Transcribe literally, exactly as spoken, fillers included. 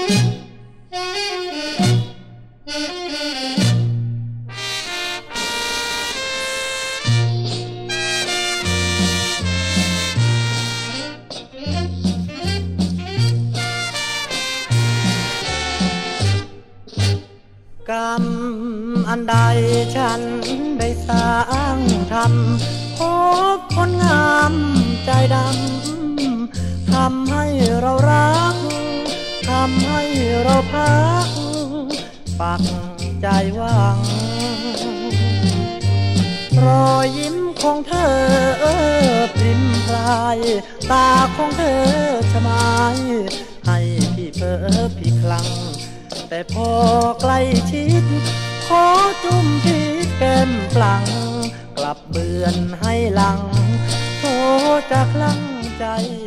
กรรมอันใดฉันได้สร้างทำพบคนงามใจดำทำให้เรารักทำให้เราพักปักใจหวังรอยยิ้มของเธอปริมพรายตาของเธอชะมายให้พี่เพ้อพี่คลั่งแต่พอใกล้ชิดขอจุ่มพิษแก้มปลังกลับเบือนให้หลังโทจากลังใจ